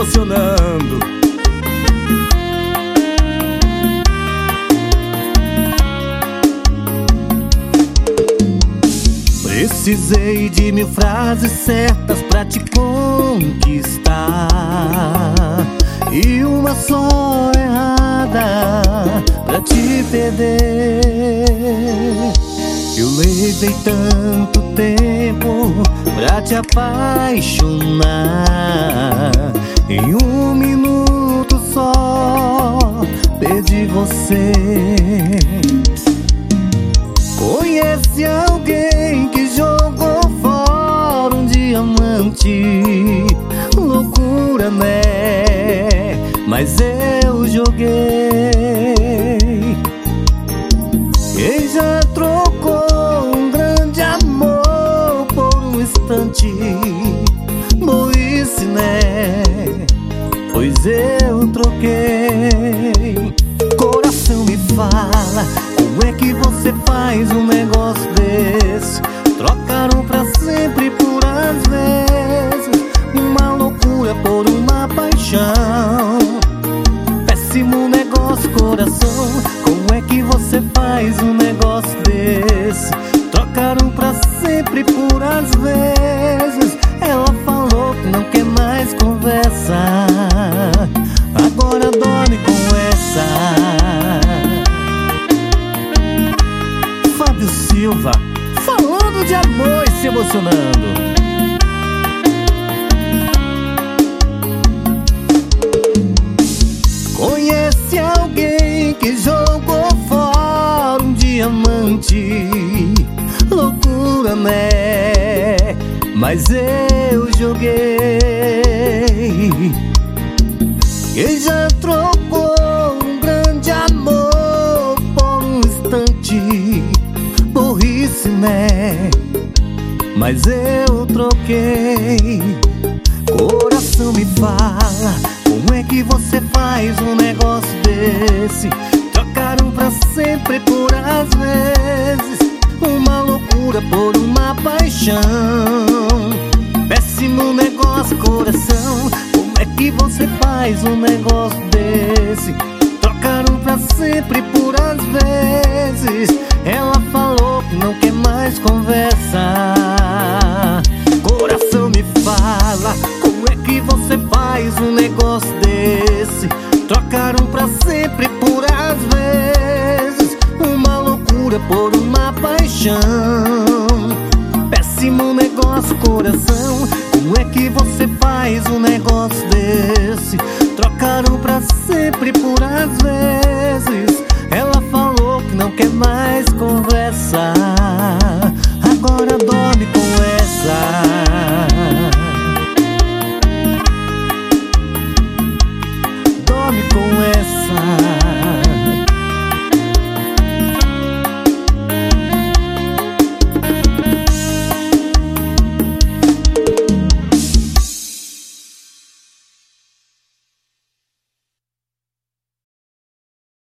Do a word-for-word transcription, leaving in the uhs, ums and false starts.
emocionando. Precisei de mil frases certas pra te conquistar e uma só errada pra te perder. Eu levei tanto tempo pra te apaixonar, em um minuto só perdi você. Conhece alguém que jogou fora um diamante? Loucura, né? Mas eu joguei. Quem já trocou um grande amor por um instante? Morrice, né? Pois eu troquei. Coração, me fala, como é que você faz um negócio desse? Trocaram pra sempre por às vezes, uma loucura por uma paixão. Péssimo negócio, coração, como é que você faz um negócio desse? Trocaram pra sempre por às vezes. Ela falou que não quer mais conversa, agora dorme com essa. Fábio Silva, falando de amor e se emocionando. Conhece alguém que jogou fora um diamante? Loucura, né? Mas eu joguei. Quem já trocou um grande amor por um instante? Burrice, né? Mas eu troquei. Coração, me fala, como é que você faz um negócio desse? Trocaram pra sempre por às vezes, uma loucura por uma paixão. Péssimo negócio, coração, como é que você faz um negócio desse? Trocaram pra sempre por às vezes. Ela falou que não quer mais conversa. Coração, me fala, como é que você faz um negócio desse? Trocaram pra sempre por às vezes, uma loucura por uma paixão. Péssimo negócio, coração, como é que você faz um negócio desse? Trocaram pra sempre por às vezes. Ela falou que não quer mais conversa, agora dorme com essa.